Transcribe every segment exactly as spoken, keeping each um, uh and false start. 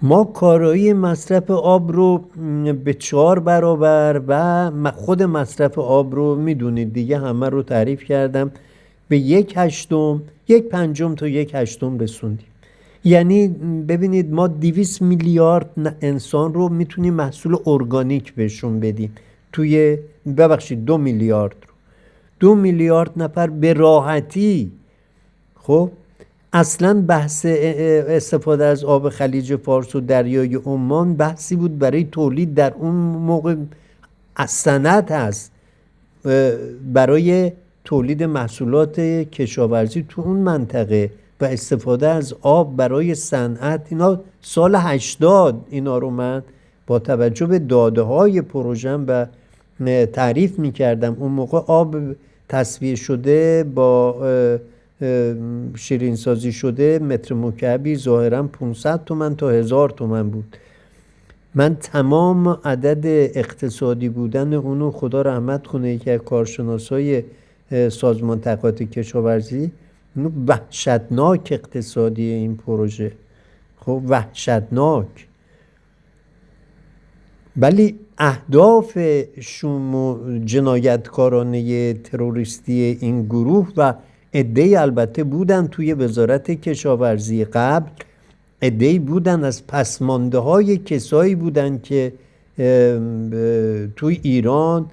ما کارایی مصرف آب رو به چهار برابر و خود مصرف آب رو میدونید دیگه، همه رو تعریف کردم، به یک هشتم یک پنجم تا یک هشتم رسوندیم. یعنی ببینید ما دویست میلیارد انسان رو میتونیم محصول ارگانیک بهشون بدیم، توی ببخشید دو میلیارد رو دو میلیارد نفر به راحتی. خب اصلا بحث استفاده از آب خلیج فارس و دریای عمان بحثی بود برای تولید در اون موقع، از سند هست برای تولید محصولات کشاورزی تو اون منطقه و استفاده از آب برای صنعت. اینا سال هشتاد اینا رو من با توجه به داده های پروژم و تعریف میکردم. اون موقع آب تصفیه شده با شیرین سازی شده متر مکعبی ظاهرا پانصد تومن تا هزار تومن بود. من تمام عدد اقتصادی بودن اونو، خدا رحمت کنه، یکی از کارشناسای سازمان تحقیقات کشاورزی، اونو وحشتناک اقتصادی این پروژه، خب وحشتناک. ولی اهداف شوم و جنایتکارانه تروریستی این گروه و عده‌ای البته بودن توی وزارت کشاورزی قبل، عده‌ای بودن از پسمانده های کسایی بودن که توی ایران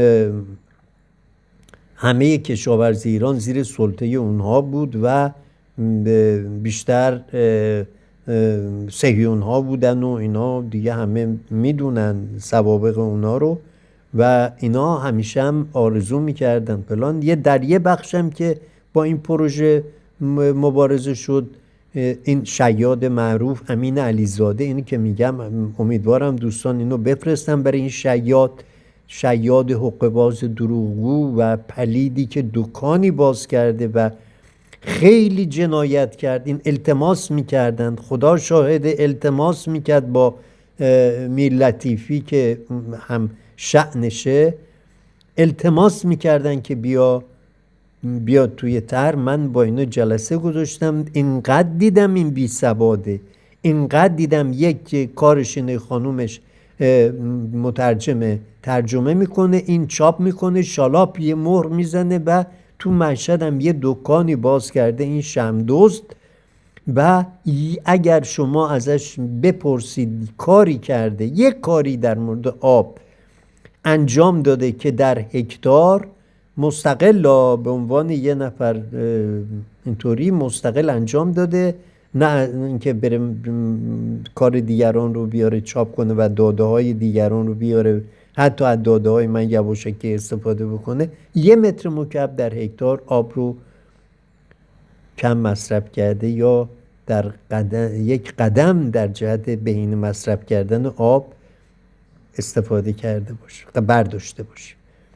همه کشاورزی ایران زیر سلطه اونها بود و بیشتر صهیون ها بودن و اینا دیگه همه میدونن سوابق اونا رو، و اینا همیشه هم آرزو میکردن فلان. یه در یه بخشم که با این پروژه مبارزه شد، این شیاد معروف امین علیزاده، اینو که میگم امیدوارم دوستان اینو بفرستن برای این شیاد، شیاد حقه‌باز دروغگو و پلیدی که دکانی باز کرده و خیلی جنایت کرد. این التماس میکردن، خدا شاهد، التماس میکرد با میر لطیفی که هم شأنشه، التماس میکردن که بیا بیا توی تر. من با اینو جلسه گذاشتم، اینقدر دیدم این بی سواده، اینقدر دیدم یک کارشینه خانومش مترجمه ترجمه میکنه، این چاپ میکنه، شالاپ یه مهر میزنه و تو مشهد هم یه دکانی باز کرده این شمدوست. و اگر شما ازش بپرسید کاری کرده، یک کاری در مورد آب انجام داده که در هکتار مستقل به عنوان یه نفر اینطوری مستقل انجام داده، نه اینکه بره کار دیگران رو بیاره چاپ کنه و داده های دیگران رو بیاره، حتی از داده های من یواشکی استفاده بکنه، یه متر مکعب در هکتار آب رو کم مصرف کرده یا در قدم، یک قدم در جهت بهینه مصرف کردن آب استفاده کرده باشه و برداشته باشه.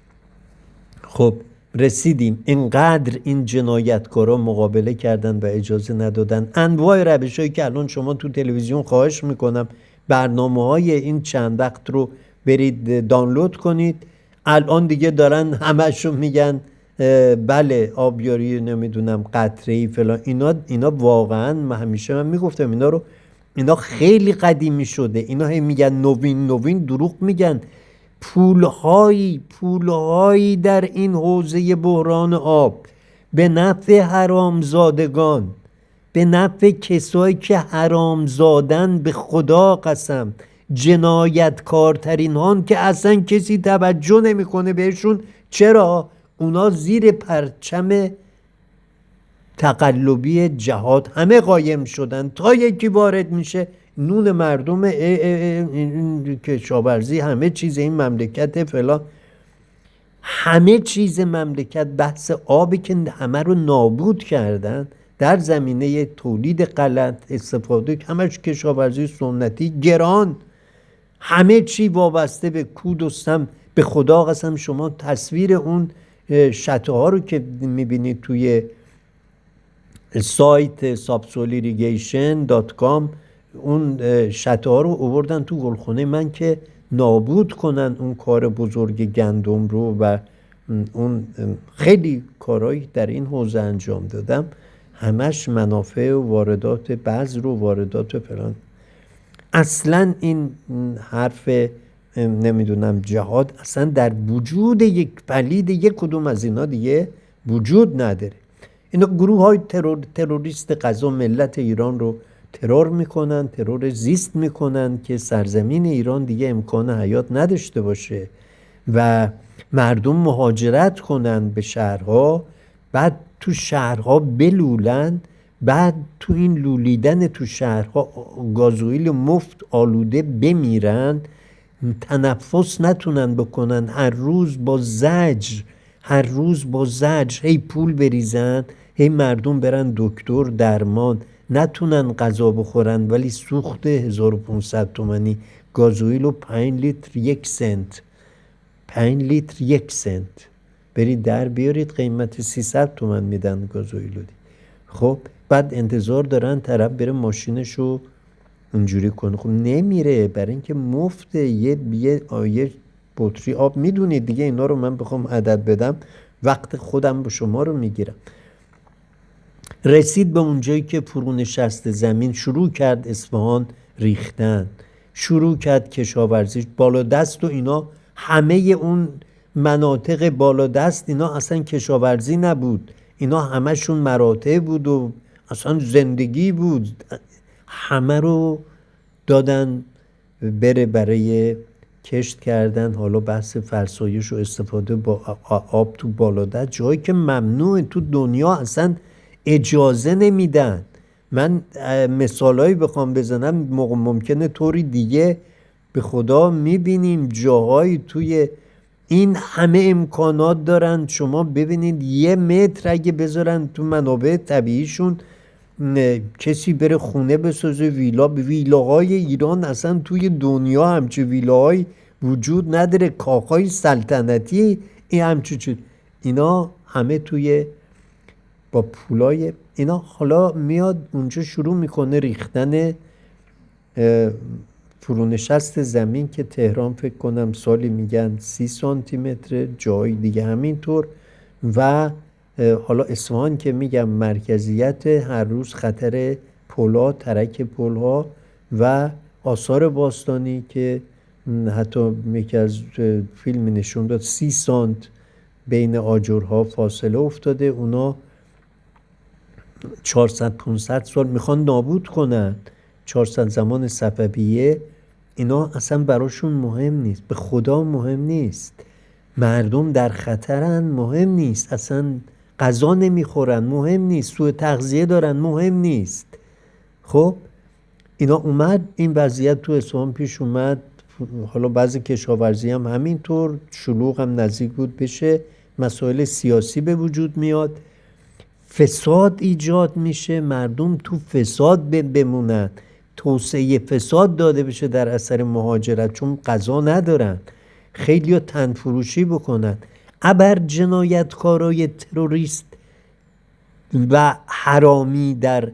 خب رسیدیم اینقدر این جنایتکارا مقابله کردن و اجازه ندادن. انواع روش هایی که الان شما تو تلویزیون، خواهش میکنم برنامه های این چند وقت رو برید دانلود کنید، الان دیگه دارن همشون میگن بله آبیاری نمیدونم قطره‌ای فلان. اینا اینا واقعا من همیشه من میگفتم اینا رو، اینا خیلی قدیمی شده، اینا هی میگن نوین نوین، دروغ میگن. پولهایی پولهایی در این حوزه بحران آب به نفع حرامزادگان، به نفع کسایی که حرامزادن، به خدا قسم جنایتکارترین هان که اصلا کسی توجه نمیکنه بهشون. چرا؟ اونا زیر پرچم تقلبی جهاد همه قایم شدن، تا یکی وارد میشه نون مردم کشاورزی، همه چیز این مملکت فلان، همه چیز مملکت بحث آبی که همه رو نابود کردن در زمینه تولید غلط، استفاده همش کشاورزی سنتی گران، همه چی وابسته به کود و سم. به خدا قسم شما تصویر اون شته ها رو که میبینید توی سایت سابسولیریگیشن دات کام، اون شته ها رو آوردن تو گلخونه من که نابود کنن اون کار بزرگ گندم رو، و اون خیلی کارهایی در این حوزه انجام دادم، همش منافع و واردات بذر و واردات فلان. اصلا این حرف نمیدونم جهاد اصلا در وجود یک پلید یک کدوم از اینا دیگه وجود نداره. اینا گروه های ترور، تروریست غزا ملت ایران رو ترور میکنن، ترور زیست میکنن که سرزمین ایران دیگه امکان حیات نداشته باشه و مردم مهاجرت کنن به شهرها، بعد تو شهرها بلولن، بعد تو این لولیدن تو شهرها گازوئیل مفت آلوده بمیرن، تنفس نتونن بکنن، هر روز با زجر هر روز با زجر هی پول بریزن، هی مردم برن دکتر درمان، نتونن غذا بخورن، ولی سوخت هزار و پانصد تومانی گازوئیل و پنج لیتر یک سنت، پنج لیتر یک سنت برید در بیارید، قیمت سیصد تومن میدن گازوئیل رو. خب بعد انتظار دارن طرف بره ماشینشو اونجوری کنه. خب نمیره، برای اینکه مفته. یه یه یه بطری آب میدونید دیگه، اینا رو من بخوام عدد بدم وقت خودم با شما رو میگیرم. رسید به اونجایی که فرونشست زمین شروع کرد اصفهان ریختن، شروع کرد کشاورزی بالا دست و اینا، همه اون مناطق بالا دست اینا اصلا کشاورزی نبود، اینا همشون مراتع بود و اصلا زندگی بود، همه رو دادن بره برای کشت کردن. حالا بحث فرسایش و استفاده با آب تو بالادست، جایی که ممنوع تو دنیا اصلا اجازه نمیدن. من مثالایی بخوام بزنم ممکنه طوری دیگه به خدا میبینیم جاهایی توی این همه امکانات دارن، شما ببینید یه متر اگه بذارن تو منابع طبیعیشون کسی بره خونه بسازه، ویلا، به ویلاهای ایران اصلا توی دنیا همچه ویلاهای وجود نداره، کاخهای سلطنتی این همچه چه اینا همه توی با پولای اینا. حالا میاد اونجا شروع میکنه ریختن فرونشست زمین که تهران فکر کنم سالی میگن سی سانتی متر، جای دیگه همینطور. و حالا اصفهان که میگم مرکزیت، هر روز خطر پلها، ترک پلها و آثار باستانی که حتی یکی از فیلم نشون داد سی سانت بین آجرها فاصله افتاده، اونا چهارصد پانصد سال میخوان نابود کنن. چهارصد زمان صفویه اینا اصلا براشون مهم نیست، به خدا مهم نیست، مردم در خطرن مهم نیست، اصلا غذا نمیخورن مهم نیست، سوء تغذیه دارن مهم نیست. خب اینا اومد این وضعیت تو اصفهان پیش اومد. حالا بعضی کشاورزی هم همینطور شلوغ هم نزدیک بود بشه، مسائل سیاسی به وجود میاد، فساد ایجاد میشه، مردم تو فساد بمونن، توسعه فساد داده بشه در اثر مهاجرت، چون غذا ندارن، خیلی ها تنفروشی بکنن. ابر جنایتکارای تروریست و حرامی در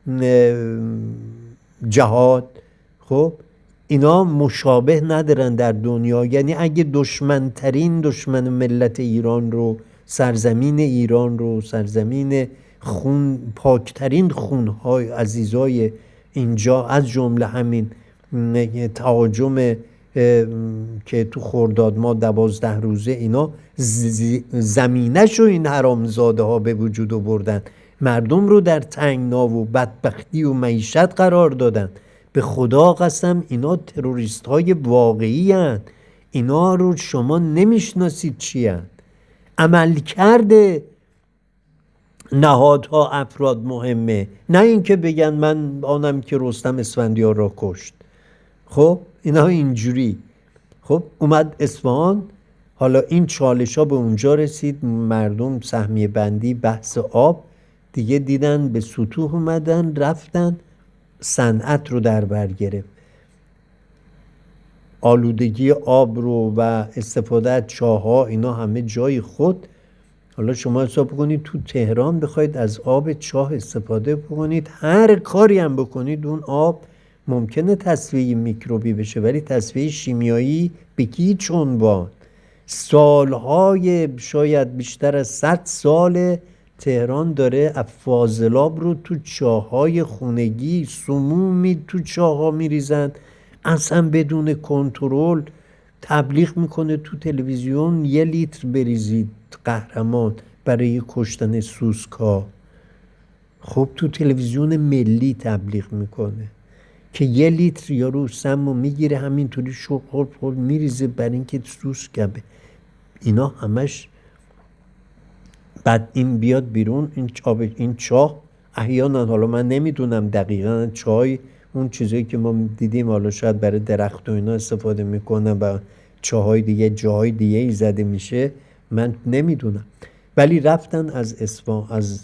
جهاد، خب اینا مشابه ندارن در دنیا. یعنی اگه دشمنترین دشمن ملت ایران رو، سرزمین ایران رو، سرزمین خون، پاکترین خونهای عزیزای اینجا، از جمله همین تهاجم که تو خرداد ما دوازده روزه اینا زمینش رو این حرامزاده ها به وجود آوردن، مردم رو در تنگنا و بدبختی و معیشت قرار دادن. به خدا قسم اینا تروریست های واقعی هن. اینا رو شما نمیشناسید چی هن. عمل کرده نهادها افراد مهمه، نه اینکه بگن من آنم که رستم اسفندیار را کشت. خب اینا اینجوری. خب اومد اصفهان، حالا این چالش ها به اونجا رسید، مردم سهمیه بندی، بحث آب دیگه دیدن به سطوح اومدن، رفتن صنعت رو در بر گرفت، آلودگی آب رو و استفاده از چاه‌ها، اینا همه جای خود. حالا شما حساب بکنید تو تهران بخواید از آب چاه استفاده بکنید، هر کاری هم بکنید اون آب ممکنه تصفیه میکروبی بشه، ولی تصفیه شیمیایی به هیچ عنوان. سالهای شاید بیشتر از صد سال تهران داره فاضلاب رو تو چاه‌های خونگی، سمومی تو چاه‌ها میریزن اصلا بدون کنترل تبلیغ میکنه تو تلویزیون یه لیتر بریزید قهرمان برای کشتن سوسکا. خب تو تلویزیون ملی تبلیغ میکنه که یه لیتر یارو سمو میگیره همینطوری شخور خور میریزه برای اینکه سوسکه. اینا همش بعد این بیاد بیرون این چاه این چاه احیانا، حالا من نمیدونم دقیقا چای اون چیزایی که ما دیدیم حالا شاید برای درخت و اینا استفاده میکنن و چاهای دیگه جاهای دیگه ای زده میشه، من نمیدونم. ولی رفتن از اصفهان از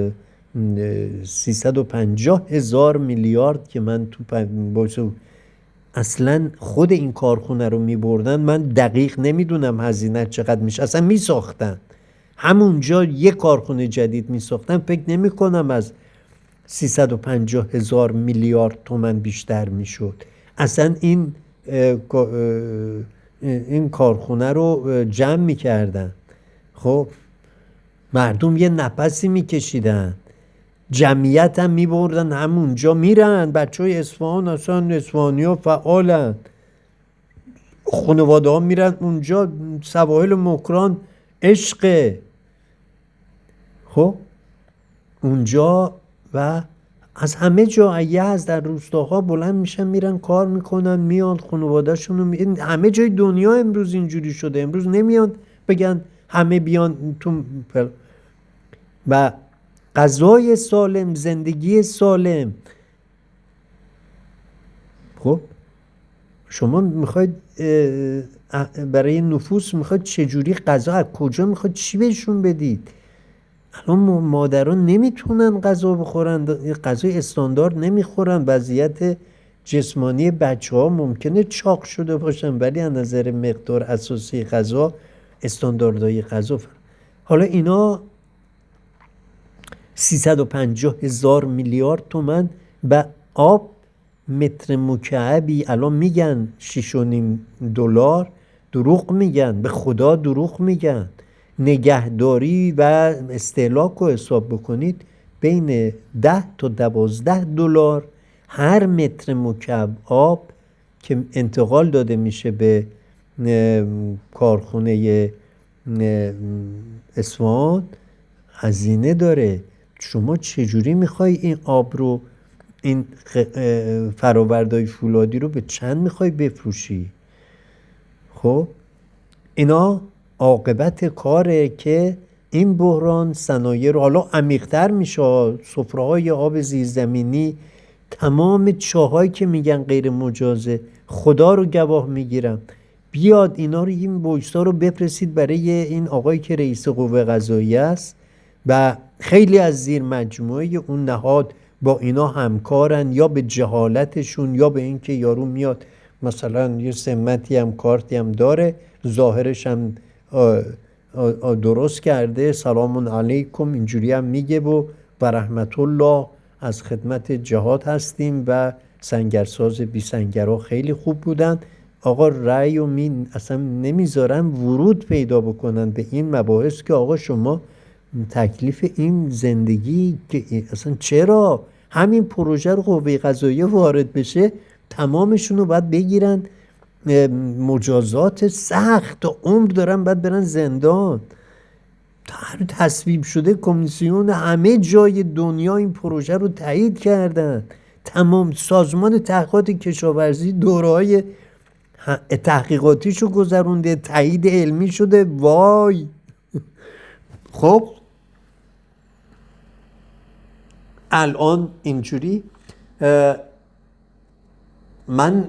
سیصد و پنجاه هزار میلیارد که من تو باشه اصلا خود این کارخونه رو میبردن، من دقیق نمیدونم هزینه چقدر میشه، اصلا میساختن همونجا یک کارخونه جدید میساختن، فکر نمی کنم از سیصد و پنجاه هزار میلیارد تومان بیشتر میشد. اصلا این این کارخونه رو جمع میکردن، خب مردم یه نفسی میکشیدن، جمعیت هم میبردن همونجا میرن. بچه های اصفهان اصلا اصفهانی ها فعالن، خانواده ها میرن اونجا، سواحل مکران عشقه. خب اونجا و از همه جا یه از در روستاها بلند میشن میرن کار میکنن میان خانواده شونو می... همه جای دنیا امروز اینجوری شده. امروز نمیان بگن همه بیان تو و غذای سالم، زندگی سالم. خب شما میخواید برای نفوس میخواید چجوری غذا، از کجا میخواید چی بهشون بدید؟ الان مادران نمیتونن غذا بخورن، غذای استاندارد نمیخورن. وضعیت جسمانی بچه ها ممکنه چاق شده باشن ولی از نظر مقدار اساسی غذا استانداردهای غذا فرق. حالا اینا سیصد و پنجاه هزار میلیارد تومان و آب متر مکعبی الان میگن شش و نیم دلار. دروغ میگن، به خدا دروغ میگن. نگهداری و استهلاک رو حساب بکنید بین ده تا دوازده دلار هر متر مکعب آب که انتقال داده میشه به کارخونه اصفهان هزینه داره. شما چجوری میخوای این آب رو، این فرآوردهای فولادی رو به چند میخوای بفروشی؟ خب اینا عاقبت کاره که این بحران صنایع رو حالا عمیق‌تر میشه. سفره‌های آب زیرزمینی، تمام چاهایی که میگن غیر مجازه، خدا رو گواه میگیرم، بیاد اینا رو این بویستا رو بفرستید برای این آقایی که رئیس قوه قضاییه است و خیلی از زیر مجموعه اون نهاد با اینا همکارن، یا به جهالتشون یا به اینکه یارو میاد مثلا یه سمتی هم کارتی هم داره، ظاهرش هم آه آه درست کرده، سلام علیکم اینجوری هم میگه و برحمت الله از خدمت جهاد هستیم و سنگرساز بی سنگرها خیلی خوب بودن. آقا رأی و مین اصلا نمیذارن ورود پیدا بکنن به این مباحث که آقا شما تکلیف این زندگی که اصلا چرا همین پروژه رو قوه قضاییه وارد بشه تمامشون رو باید بگیرن مجازات سخت تا عمر دارن باید برن زندان. تصویب شده کمیسیون همه جای دنیا این پروژه رو تایید کردن. تمام سازمان تحقیقات کشاورزی دوره‌های تحقیقاتیشو گذرونده، تایید علمی شده. وای خب الان اینجوری من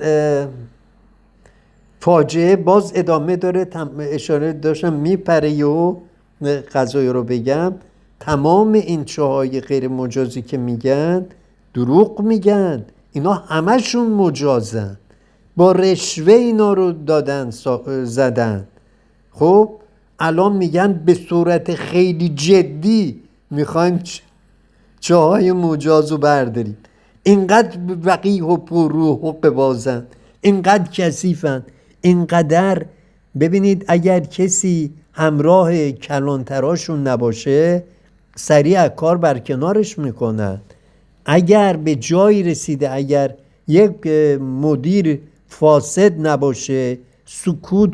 فاجعه باز ادامه داره. اشاره داشتم میپره و قضایی رو بگم. تمام این چاهای غیر مجازی که میگن دروغ میگن، اینا همشون مجازن، با رشوه اینا رو دادن زدن. خب الان میگن به صورت خیلی جدی میخوایم چاهای مجاز رو برداریم. اینقدر وقیح و پرروح و قبازن، اینقدر کثیفن، اینقدر. ببینید اگر کسی همراه کلانتراشون نباشه سریع کار برکنارش میکنن. اگر به جایی رسیده، اگر یک مدیر فاسد نباشه، سکوت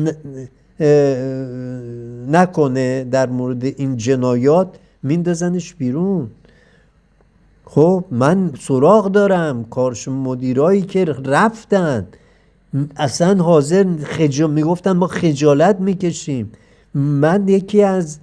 نکنه در مورد این جنایات، میندازنش بیرون. خب من سراغ دارم کارش مدیرایی که رفتن اصلا حاضر خجا... میگفتن ما خجالت میکشیم. من یکی از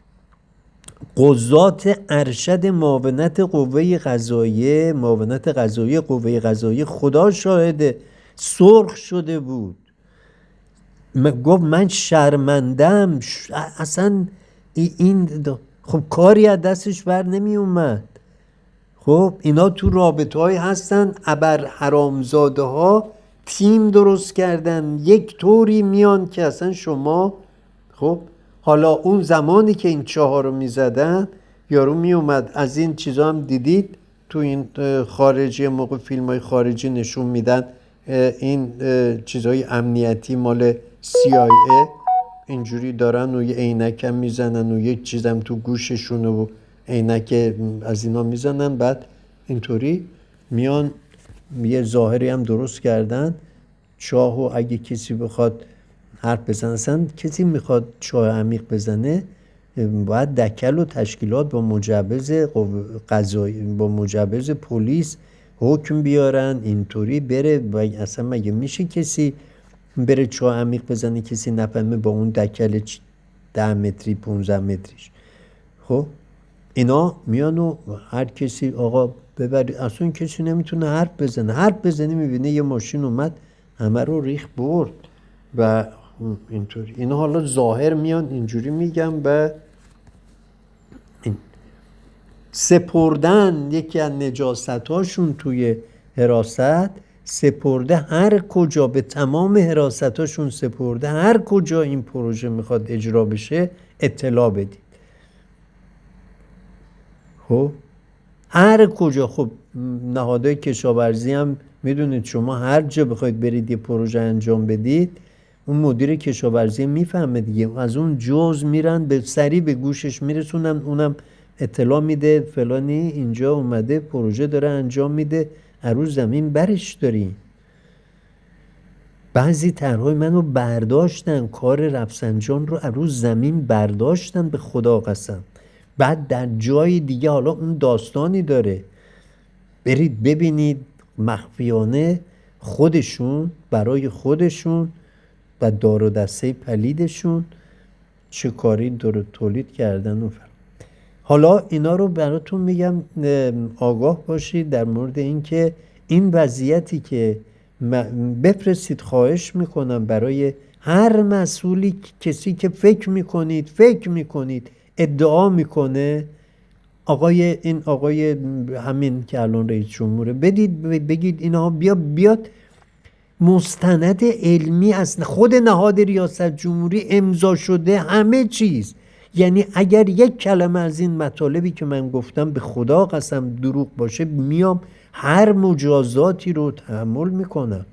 قضات ارشد معاونت قوه قضاییه معاونت قضاییه قوه قضاییه خدا شاهده سرخ شده بود، گفت من شرمندم ش... اصلا این خب کاری از دستش بر نمی اومد. خب اینا تو رابطه های هستن، ابر حرامزاده ها تیم درست کردن یک طوری میان که اصلا شما خب حالا اون زمانی که این چهار رو میزدن یارو میومد از این چیزا هم دیدید تو این خارجی موقع فیلم های خارجی نشون میدن این چیزهای امنیتی مال سی آی ای اینجوری دارن و یه عینک هم میزنن و یک چیزم تو گوششون و عینک از اینا میزنن، بعد اینطوری میان یه ظاهری هم درست کردن چاه و اگه کسی بخواد حرف بزنه، اصلا کسی میخواد چاه عمیق بزنه باید دکل و تشکیلات با مجوز قضایی با مجوز پلیس حکم بیارن اینطوری بره. و اصلا مگه میشه کسی بره چاه عمیق بزنه کسی نفهمه با اون دکل ده متری پونزده متریش؟ خب اینا میان و هر کسی آقا ببرید، اصلا کسی نمیتونه حرف بزنه، حرف بزنی میبینه یه ماشین اومد همه رو ریخ برد و اینطوری. اینا حالا ظاهر میان اینجوری میگم و این سپردن یکی از نجاستاشون توی حراست، سپرده هر کجا به تمام حراستاشون سپرده هر کجا این پروژه میخواد اجرا بشه اطلاع بدید. خب هر کجا. خب نهادهای کشاورزی هم میدونید شما هر جا بخواید برید یه پروژه انجام بدید اون مدیر کشاورزی میفهمه دیگه، از اون جز میرن به سری به گوشش میرسونن، اونم اطلاع میده فلانی اینجا اومده پروژه داره انجام میده، عروض زمین برش داریم. بعضی طرحهای منو برداشتن، کار رفسنجان رو عروض زمین برداشتن به خدا قسم. بعد در جای دیگه حالا اون داستانی داره، برید ببینید مخفیانه خودشون برای خودشون و دار و دسته پلیدشون چه کاری داره تولید کردن و فرم. حالا اینا رو براتون میگم آگاه باشید در مورد این که این وضعیتی که بفرستید، خواهش میکنم برای هر مسئولی کسی که فکر میکنید فکر میکنید ادعا میکنه آقای این آقای همین که الان رئیس جمهوره، بدید بگید اینا بیا بیاد مستند علمی از خود نهاد ریاست جمهوری امضا شده همه چیز. یعنی اگر یک کلمه از این مطالبی که من گفتم به خدا قسم دروغ باشه میام هر مجازاتی رو تحمل میکنم.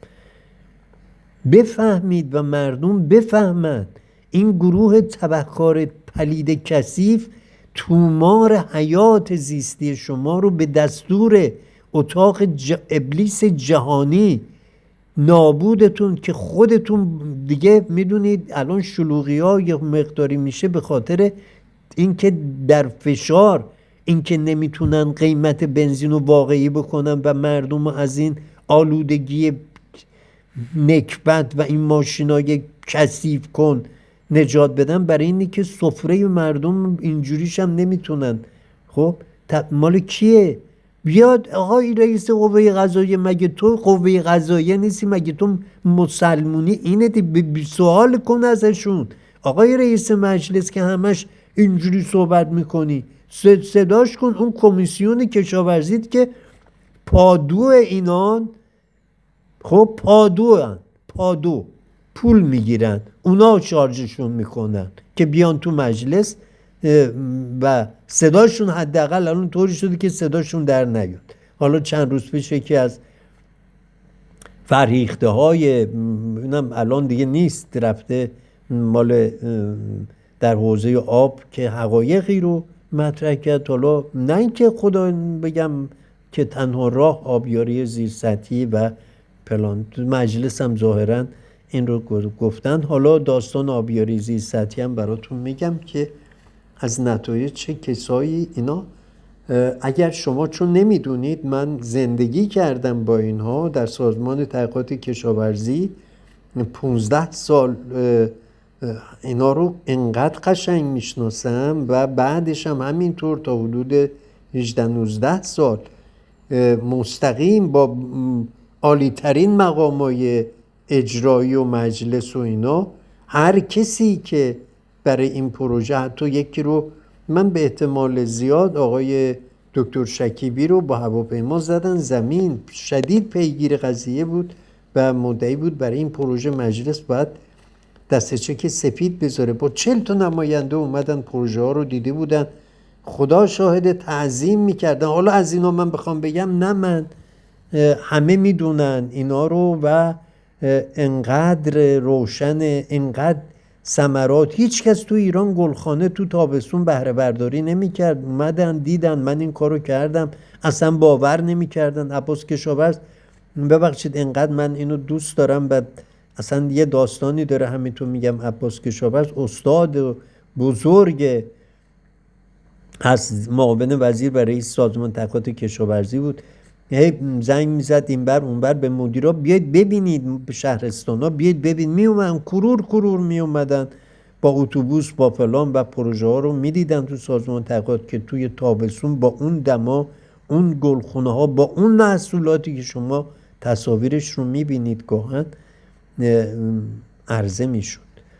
بفهمید و مردم بفهمند این گروه تبهکار پلید کثیف تومار حیات زیستی شما رو به دستور اتاق ج... ابلیس جهانی نابودتون که خودتون دیگه میدونید الان شلوغی ها یه مقداری میشه به خاطر اینکه در فشار اینکه نمیتونن قیمت بنزین رو واقعی بکنن و مردم از این آلودگی نکبت و این ماشینای کثیف کن نجات بدن، برای اینی که سفره مردم اینجوریش هم نمیتونن. خب مال کیه؟ بیاد آقای رئیس قوه قضاییه، مگه تو قوه قضاییه نیستی؟ مگه تو مسلمونی؟ اینه دی سوال کن ازشون. آقای رئیس مجلس که همش اینجوری صحبت میکنی صداش کن. اون کمیسیون کشاورزیت که پادو اینان، خب پادو هن. پادو پول میگیرن اونا شارژشون میکنن که بیان تو مجلس و صداشون حداقل الان طوری شده که صداشون در نیاد. حالا چند روز پیش یکی از فرهیخته های اینم الان دیگه نیست رفته مال در حوزه آب که حقایقی رو مطرح کرد. حالا نه اینکه خدا بگم که تنها راه آبیاری زیر سطحی و پلان. مجلس هم ظاهرا این رو گفتن. حالا داستان آبیاریزی سطحی هم براتون میگم که از نتایج چه کسایی اینا. اگر شما چون نمیدونید من زندگی کردم با اینها در سازمان تحقیقات کشاورزی پونزده سال، اینا رو انقدر قشنگ میشناسم و بعدش هم همینطور تا حدود هجده نوزده سال مستقیم با عالی ترین مقامای اجرایی و مجلس و اینا. هر کسی که برای این پروژه، حتی یکی رو من به احتمال زیاد آقای دکتر شکیبی رو با هواپیما زدن زمین، شدید پیگیر قضیه بود و مدعی بود برای این پروژه مجلس باید دسته چک سفید بذاره. با چل تا نماینده اومدن پروژه ها رو دیده بودن، خدا شاهد تعظیم میکردن. حالا از اینا من بخوام بگم نه، من همه میدونن اینا رو و انقدر روشن، انقدر ثمرات. هیچ کس تو ایران گلخانه تو تابستون بهره برداری نمیکرد. اومدن دیدن من این کارو کردم، اصلا باور نمیکردن. عباس کشاورز، ببخشید انقدر من اینو دوست دارم و اصلا یه داستانی داره، همینطور میگم. عباس کشاورز استاد بزرگ از معاون وزیر برای رئیس سازمان تحقیقات کشاورزی بود. هی زنگ میزد این بر اون بر به مدیرا، بیاید ببینید به شهرستانا، بیاید ببین. می اومدن کرور کرور می اومدن با اتوبوس با فلان و پروژه ها رو میدیدن تو سازمان تحقیقات که توی تابستون با اون دما، اون گلخونه ها، با اون محصولاتی که شما تصاویرش رو میبینید گاهن عرضه میشد،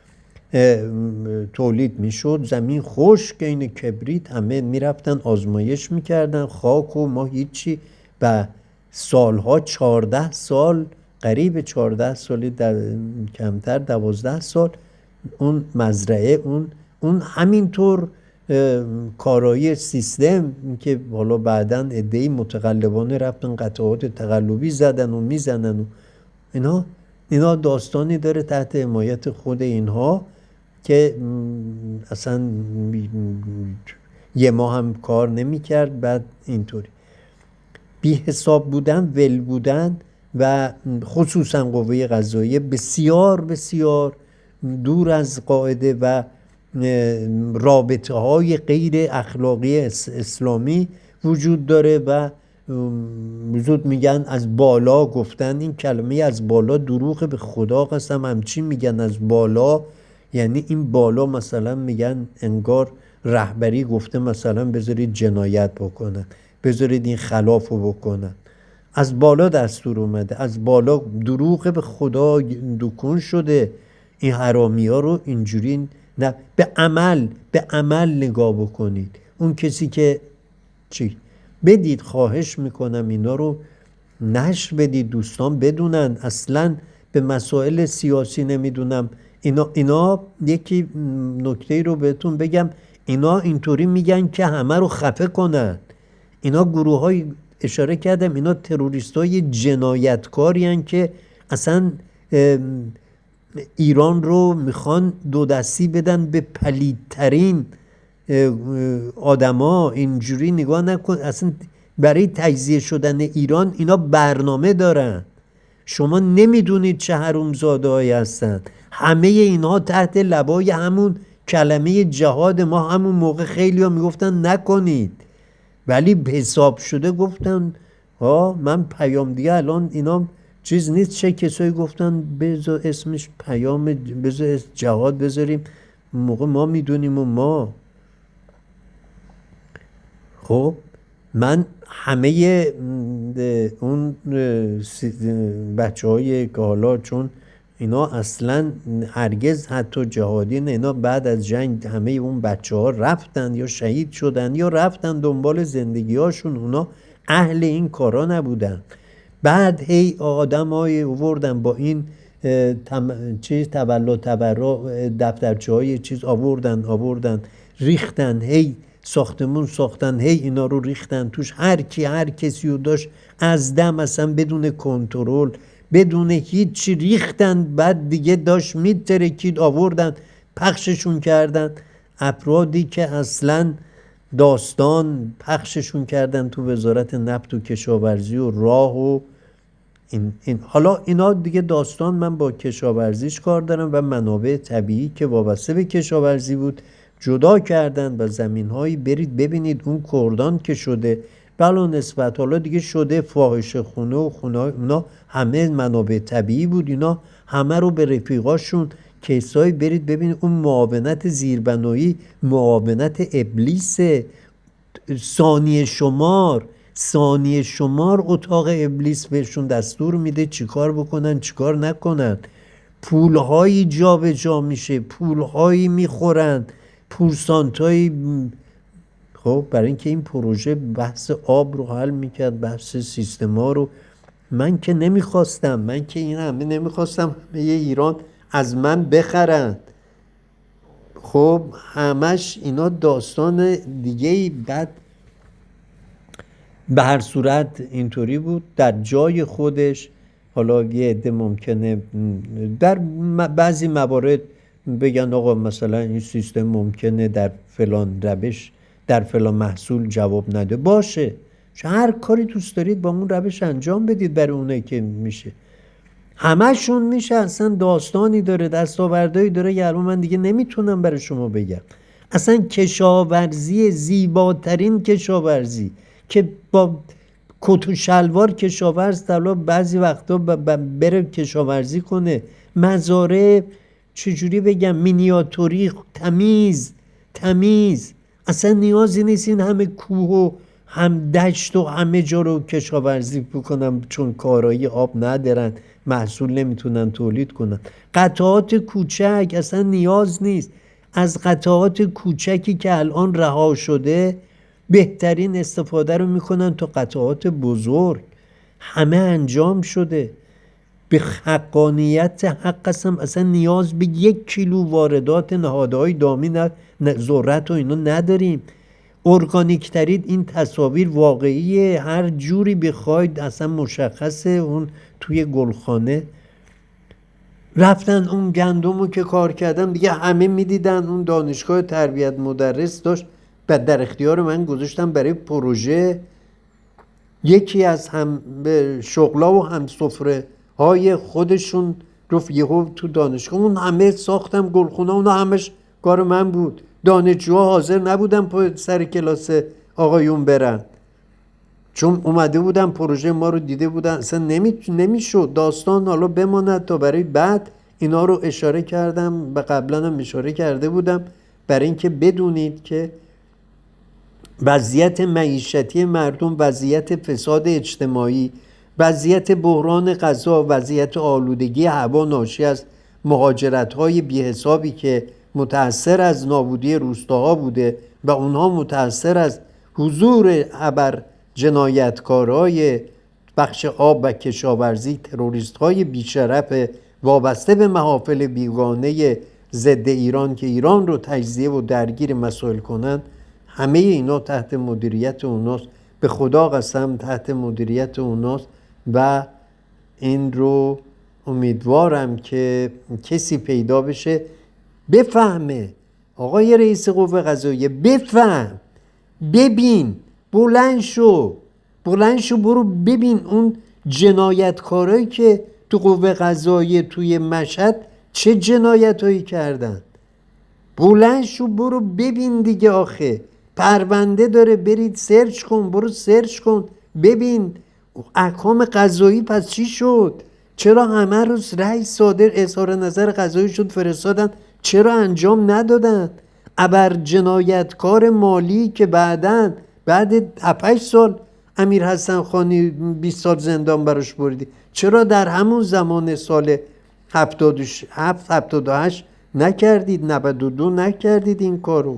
تولید میشد. زمین خشک، این کبریت، همه میرفتن آزمایش میکردن خاک و ما هیچی. و سالها، چارده سال، قریب چارده سالی، در کمتر دوازده سال اون مزرعه، اون اون همینطور کارایی سیستم که حالا بعداً عده‌ای متقلبانه رفتن قطعات تقلبی زدن و میزنن و اینا. اینا داستانی داره تحت حمایت خود اینها که اصلا یه ماه هم کار نمی کرد. بعد اینطوری بی حساب بودن، ول بودن و خصوصا قوه قضاییه بسیار بسیار دور از قاعده و رابطه های غیر اخلاقی اسلامی وجود داره و زود میگن از بالا گفتن. این کلمه از بالا دروغ به خدا قسم. همچی میگن از بالا، یعنی این بالا مثلا میگن انگار رهبری گفته مثلا بذارید جنایت بکنن، بذارید این خلاف رو بکنن. از بالا دستور اومده، از بالا. دروغ به خدا دکون شده. این حرامی ها رو اینجوری نه، به عمل به عمل نگاه بکنید. اون کسی که چی بدید، خواهش میکنم اینا رو نشر بدید، دوستان بدونن. اصلا به مسائل سیاسی نمیدونم اینا. اینا یکی نکته رو بهتون بگم، اینا اینطوری میگن که همه رو خفه کنن. اینا گروه های اشاره کردم، اینا تروریست های جنایتکاری هن که اصلا ایران رو میخوان دو دستی بدن به پلیدترین آدما. اینجوری نگاه نکن. اصلا برای تجزیه شدن ایران اینا برنامه دارن. شما نمیدونید چه حرومزاده هایی هستن. همه اینها تحت لبای همون کلمه جهاد ما همون موقع خیلی ها میگفتن نکنید، ولی حساب شده گفتن ها. من پیام دیگه الان اینا چیز نیست. چه کسایی گفتن بذار اسمش پیام، بذار جهاد بذاریم، موقع ما میدونیم و ما. خب من همه اون بچه های که حالا چون اینا اصلا هرگز حتی جهادی نه، اینا بعد از جنگ همه اون بچه ها رفتن یا شهید شدن یا رفتن دنبال زندگی هاشون. اونا اهل این کارا نبودن. بعد هی آدم های آوردن با این تم... چیز تولد تبرع دفترچه های چیز آوردن آوردن ریختن، هی ساختمون ساختن، هی اینا رو ریختن توش. هر کی هر کسی رو داشت از دم اصلا بدون کنترل بدون هیچی ریختن. بعد دیگه داشت میترکید آوردن پخششون کردن. افرادی که اصلا داستان پخششون کردن تو وزارت نفت و کشاورزی و راه و این, این حالا اینا دیگه داستان، من با کشاورزیش کار دارم و منابع طبیعی که وابسته به کشاورزی بود جدا کردن و زمینهایی برید ببینید اون کردان که شده بلا نسبت حالا دیگه شده فاحشه خونه و خونه اونا همه منابع طبیعی بود، اینا همه رو به رفیقاشون کیسایی برید ببینید اون معاونت زیربنایی معاونت ابلیس. ثانیه شمار ثانیه شمار اتاق ابلیس بهشون دستور میده چیکار بکنن چیکار نکنن. پولهایی جا به جا میشه، پولهایی میخورن، پورسانتایی. خب برای اینکه این پروژه بحث آب رو حل میکرد، بحث سیستما رو، من که نمیخواستم، من که این همه نمیخواستم همه ایران از من بخرن. خب همش اینا داستان دیگه ای. بعد به هر صورت اینطوری بود در جای خودش. حالا یه عده ممکنه در بعضی موارد بگن آقا مثلا این سیستم ممکنه در فلان روش در فلان محصول جواب نده، باشه هر کاری دوست دارید با اون روش انجام بدید برای اونه که میشه. همشون میشه، اصلا داستانی داره، دستاوردهایی داره که الان من دیگه نمیتونم برای شما بگم. اصلا کشاورزی زیباترین کشاورزی که با کت و شلوار کشاورز طلا بعضی وقتا بره کشاورزی کنه، مزارع چجوری بگم مینیاتوری تمیز تمیز، اصلا نیازی نیست این همه کوه و هم دشت و همه جا رو کشاورزی بکنن چون کارایی آب ندارن محصول نمیتونن تولید کنن. قطعات کوچک اصلا نیاز نیست، از قطعات کوچکی که الان رها شده بهترین استفاده رو میکنن تا قطعات بزرگ. همه انجام شده به حقانیت حق. قسم اصلا نیاز به یک کیلو واردات نهادهای دامی نه ذرت و اینا نداریم. ارگانیک ترید این تصاویر واقعیه، هر جوری بخواید اصلا مشخصه. اون توی گلخانه رفتن اون گندمو که کار کردم دیگه همه میدیدن، اون دانشگاه تربیت مدرس داشت بعد در اختیار من گذاشتم برای پروژه. یکی از هم شغلا و هم سفره های خودشون رو یهو تو دانشگاه اون همه ساختم گلخونه، اون همش کار من بود. دانشجوها حاضر نبودن پای سر کلاس آقایون برن چون اومده بودن پروژه ما رو دیده بودن، اصلا نمی نمیشد. داستان حالا بماند تا برای بعد. اینا رو اشاره کردم، به قبلا هم اشاره کرده بودم برای اینکه بدونید که وضعیت معیشتی مردم، وضعیت فساد اجتماعی، وضعیت بحران غذا، وضعیت آلودگی هوا ناشی از مهاجرت‌های بی‌حسابی که متأثر از نابودی روستاها بوده و اونها متأثر از حضور ابر جنایتکارای بخش آب و کشاورزی، تروریست‌های بیشرف وابسته به محافل بیگانه ضد ایران که ایران رو تجزیه و درگیر مسائل کنن. همه اینا تحت مدیریت اوناست، به خدا قسم تحت مدیریت اوناست و این رو امیدوارم که کسی پیدا بشه بفهمه. آقای رئیس قوه قضاییه بفهم، ببین، بلند شو بلند شو برو ببین اون جنایتکارایی که تو قوه قضاییه توی مشهد چه جنایتایی کردن. بلند شو برو ببین دیگه، آخه پرونده داره، برید سرچ کن، برو سرچ کن ببین احکام قضایی پس چی شد. چرا همه روز رأی صادر اظهار نظر قضایی شد فرستادن، چرا انجام ندادن؟ ابر جنایتکار مالی که بعدن بعد هفت سال امیر حسن خانی بیست سال زندان براش بردی، چرا در همون زمان سال هفتاد و هفت هفتاد و هشت نکردید، نود و دو نکردید این کارو؟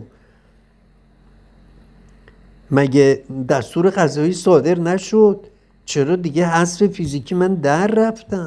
مگه دستور قضایی صادر نشد؟ چرا دیگه حذف فیزیکی من در رفتم؟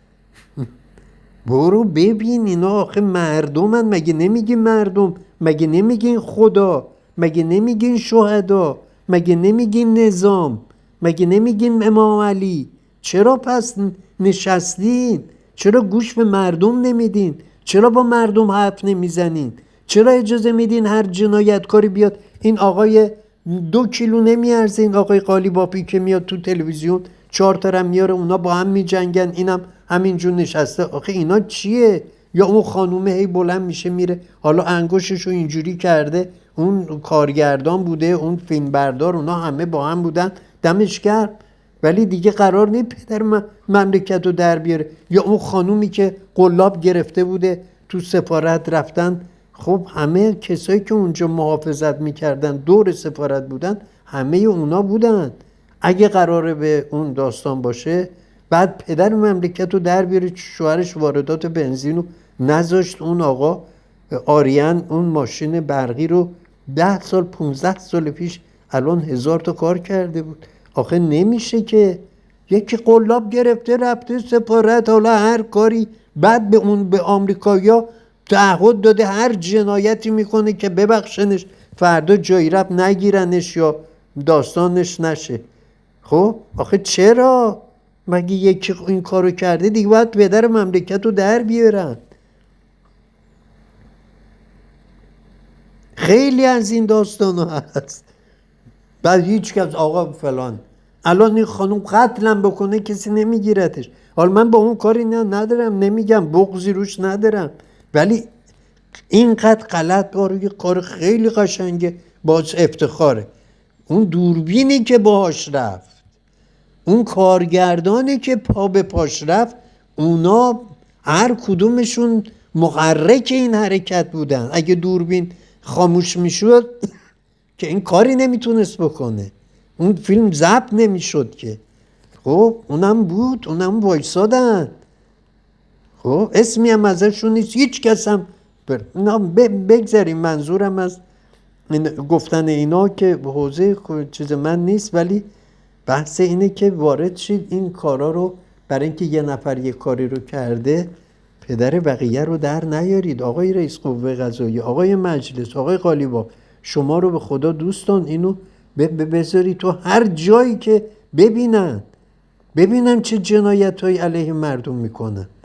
برو ببین اینا آخه مردمن. مگه نمیگین مردم؟ مگه نمیگین خدا؟ مگه نمیگین شهدا؟ مگه نمیگین نظام؟ مگه نمیگین امام علی؟ چرا پس نشستین؟ چرا گوش به مردم نمیدین؟ چرا با مردم حرف نمیزنین؟ چرا اجازه میدین هر جنایتکاری بیاد؟ این آقای دو کیلو نمیارزه این آقای قالیبافی که میاد تو تلویزیون چهار تا رو میاره اونا با هم میجنگن، اینم همینجور نشسته. آخه اینا چیه؟ یا اون خانومه هی بلند میشه میره، حالا انگشتشو اینجوری کرده، اون کارگردان بوده، اون فیلم بردار، اونا همه با هم بودن، دمش گرم. ولی دیگه قرار نیست پدر من مملکت رو در بیاره. یا اون خانومی که قلاب گرفته بوده تو سفارت رفتن، خب همه کسایی که اونجا محافظت میکردن دور سفارت بودن همه اونا بودن. اگه قراره به اون داستان باشه، بعد پدر مملکت رو در بیاره، شوهرش واردات بنزین رو نذاشت. اون آقا آریان اون ماشین برقی رو ده سال پونزده سال پیش الان هزار تا کار کرده بود. آخه نمیشه که یکی قلاب گرفته رفته سفارت، حالا هر کاری، بعد به اون به آمریکایی‌ها تعهد داده هر جنایتی میکنه که ببخشنش، فردا جایی رفت نگیرنش یا داستانش نشه. خب آخه چرا؟ مگه یکی این کارو کرده دیگه باید پدر مملکت رو در بیارن؟ خیلی از این داستان هست. بعد هیچ کس آقا فلان، الان این خانم قتلم بکنه کسی نمیگیرتش. حالا من با اون کاری ندارم، نمیگم بغضی روش ندارم، ولی اینقدر غلط کارو، یه کار خیلی قشنگه، باز افتخاره. اون دوربینی که باهاش رفت، اون کارگردانی که پا به پاش رفت، اونا هر کدومشون محرک این حرکت بودن. اگه دوربین خاموش میشد که این کاری نمیتونست بکنه، اون فیلم ضبط نمیشد که. خب اونم بود، اونم وایسادن. خب اسمی هم ازشون نیست، هیچ کس هم بر... بگذاریم. منظورم از گفتن اینا که حوزه چیز من نیست، ولی بحث اینه که وارد شید این کارا رو، برای اینکه یه نفر یه کاری رو کرده پدر بقیه رو در نیارید. آقای رئیس قوه قضاییه، آقای مجلس، آقای قالیباف، شما رو به خدا دوستان اینو بذارید تو هر جایی که ببینن ببینن چه جنایت های علیه مردم میکنن.